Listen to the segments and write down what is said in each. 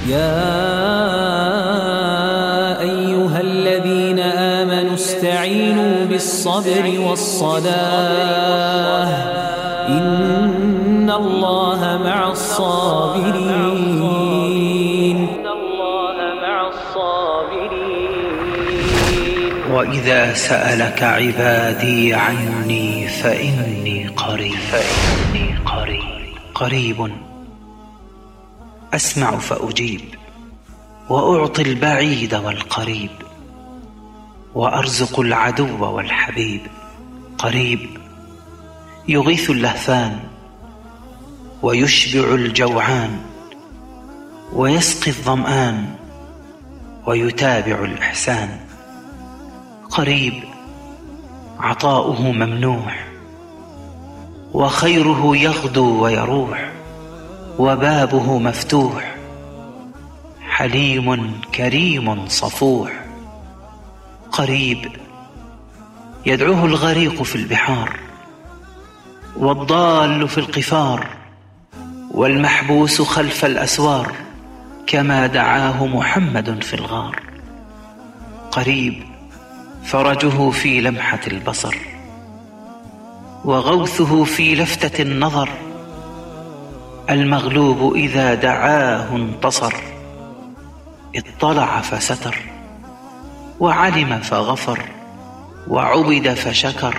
يا أيها الذين آمنوا استعينوا بالصبر والصلاة إن الله مع الصابرين. وإذا سألك عبادي عني فإني قريب أسمع فأجيب وأعطي البعيد والقريب وأرزق العدو والحبيب. قريب يغيث اللهفان ويشبع الجوعان ويسقي الظمآن ويتابع الإحسان. قريب عطاؤه ممنوح وخيره يغدو ويروح وبابه مفتوح. حليم كريم صفوح. قريب يدعوه الغريق في البحار والضال في القفار والمحبوس خلف الأسوار كما دعاه محمد في الغار. قريب فرجه في لمحة البصر وغوثه في لفتة النظر. المغلوب إذا دعاه انتصر اطلع فستر وعلم فغفر وعبد فشكر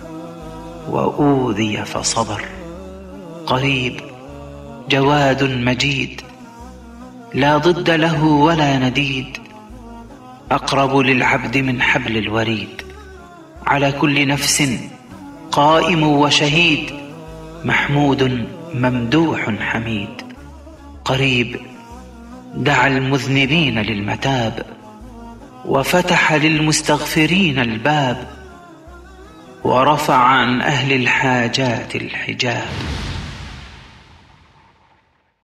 وأوذي فصبر. قريب جواد مجيد لا ضد له ولا نديد. أقرب للعبد من حبل الوريد. على كل نفس قائم وشهيد. محمود ممدوح حميد. قريب دعا المذنبين للمتاب وفتح للمستغفرين الباب ورفع عن أهل الحاجات الحجاب.